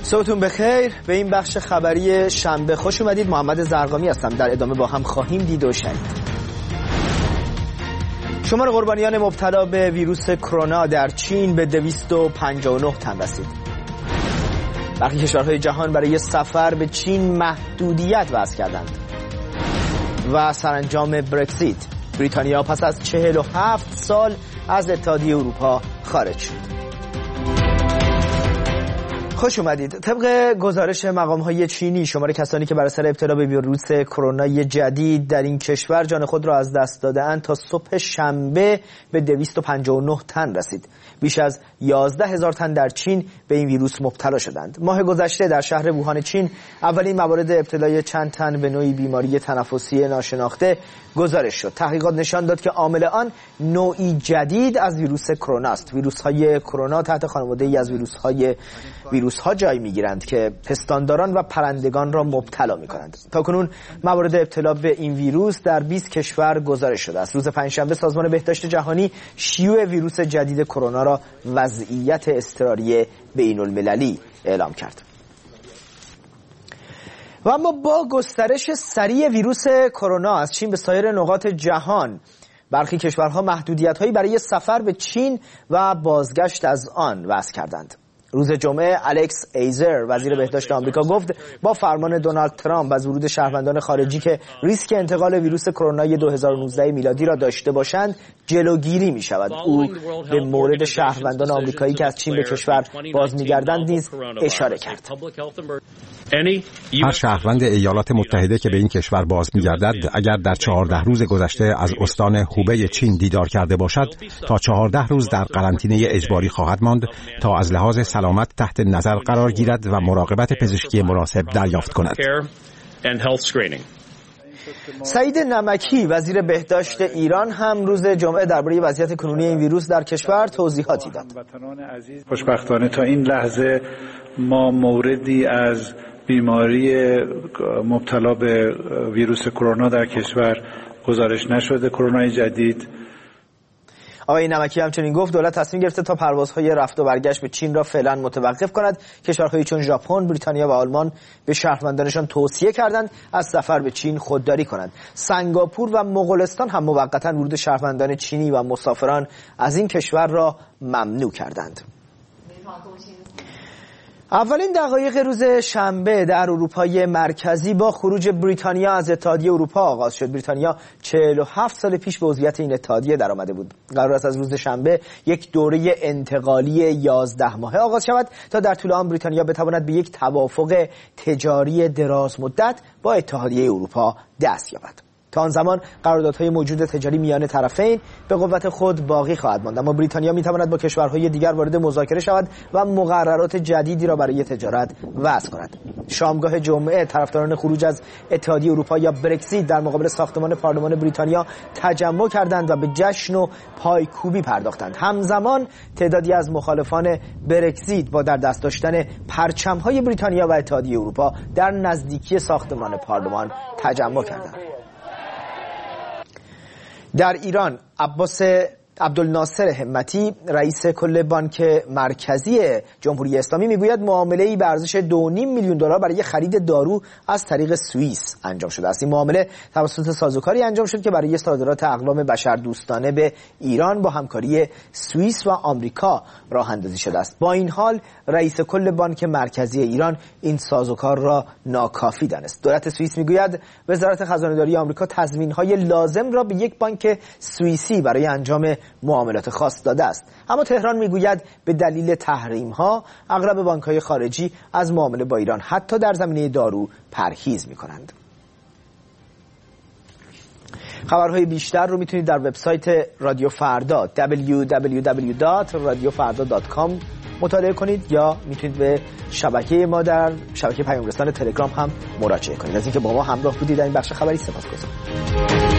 صبحتون بخیر. به این بخش خبری شنبه خوش اومدید. محمد زرقامی هستم. در ادامه با هم خواهیم دید و شنید. شمار قربانیان مبتلا به ویروس کرونا در چین به 259 تن رسید. برخی کشورهای جهان برای سفر به چین محدودیت وضع کردند. و سرانجام برکزیت، بریتانیا پس از 47 سال از اتحادیه اروپا خارج شد. خوش اومدید. طبق گزارش مقام‌های چینی، شمار کسانی که بر اثر ابتلا به ویروس کرونا جدید در این کشور جان خود را از دست داده‌اند تا صبح شنبه به 259 تن رسید. بیش از 11,000 تن در چین به این ویروس مبتلا شدند. ماه گذشته در شهر ووهان چین اولین موارد ابتلای چند تن به نوعی بیماری تنفسی ناشناخته گزارش شد. تحقیقات نشان داد که عامل آن نوعی جدید از ویروس کرونا است. ویروس‌های کرونا تحت خانواده‌ای از ویروس‌ها جای می‌گیرند که پستانداران و پرندگان را مبتلا می‌کنند. تاکنون موارد ابتلا به این ویروس در 20 کشور گزارش شده است. روز پنجشنبه سازمان بهداشت جهانی شیوع ویروس جدید کرونا را وضعیت اضطراری بین‌المللی اعلام کرد. و اما با گسترش سریع ویروس کرونا از چین به سایر نقاط جهان، برخی کشورها محدودیت‌هایی برای سفر به چین و بازگشت از آن وضع کردند. روز جمعه الکس ایزر وزیر بهداشت آمریکا گفت با فرمان دونالد ترامپ از ورود شهروندان خارجی که ریسک انتقال ویروس کرونا 2019 میلادی را داشته باشند جلوگیری می شود. او به مورد شهروندان آمریکایی که از چین به کشور باز می‌گردند نیز اشاره کرد. هر شهروند ایالات متحده که به این کشور باز می‌گردد اگر در 14 روز گذشته از استان هوبی چین دیدار کرده باشد تا 14 روز در قرنطینه اجباری خواهد ماند تا از لحاظ سلامت تحت نظر قرار گیرد و مراقبت پزشکی مناسب دریافت کند. سعید نمکی وزیر بهداشت ایران هم روز جمعه درباره وضعیت کنونی این ویروس در کشور توضیحاتی داد. خوشبختانه تا این لحظه ما موردی از بیماری مبتلا به ویروس کرونا در کشور گزارش نشده. کرونا جدید. آقای نمکی همچنین گفت دولت تصمیم گرفته تا پروازهای رفت و برگشت به چین را فعلا متوقف کند. کشورهایی چون ژاپن، بریتانیا و آلمان به شهروندانشان توصیه کردند از سفر به چین خودداری کنند. سنگاپور و مغولستان هم موقتا ورود شهروندان چینی و مسافران از این کشور را ممنوع کردند. اولین دقایق روز شنبه در اروپای مرکزی با خروج بریتانیا از اتحادیه اروپا آغاز شد. بریتانیا 47 سال پیش به عضویت این اتحادیه درآمده بود. قرار است از روز شنبه یک دوره انتقالی 11 ماهه آغاز شود تا در طول آن بریتانیا بتواند به یک توافق تجاری دراز مدت با اتحادیه اروپا دست یابد. تا آن زمان قراردادهای موجود تجاری میان طرفین به قوت خود باقی خواهد ماند، اما بریتانیا میتواند با کشورهای دیگر وارد مذاکره شود و مقررات جدیدی را برای تجارت وضع کند. شامگاه جمعه طرفداران خروج از اتحادیه اروپا یا برکزیت در مقابل ساختمان پارلمان بریتانیا تجمع کردند و به جشن و پایکوبی پرداختند. همزمان تعدادی از مخالفان برکزیت با در دست داشتن پرچم‌های بریتانیا و اتحادیه اروپا در نزدیکی ساختمان پارلمان تجمع کردند. در ایران عباس عبدالناصر همتی رئیس کل بانک مرکزی جمهوری اسلامی میگوید معامله‌ای به ارزش 2.5 میلیون دلار برای خرید دارو از طریق سوئیس انجام شده است. این معامله توسط سازوکاری انجام شد که برای صادرات اقلام بشردوستانه به ایران با همکاری سوئیس و آمریکا راه اندازی شده است. با این حال رئیس کل بانک مرکزی ایران این سازوکار را ناکافی دانست. دولت سوئیس میگوید وزارت خزانه‌داری آمریکا تضمین‌های لازم را به یک بانک سوئیسی برای انجام معاملات خاص داده است، اما تهران میگوید به دلیل تحریم‌ها اغلب بانک‌های خارجی از معامله با ایران حتی در زمینه دارو پرهیز می‌کنند. خبرهای بیشتر رو میتونید در وبسایت رادیو فردا www.radiofarda.com مطالعه کنید یا میتونید به شبکه ما در شبکه پیام رسان تلگرام هم مراجعه کنید. از اینکه با ما همراه بودید در این بخش خبری سپاسگزارم.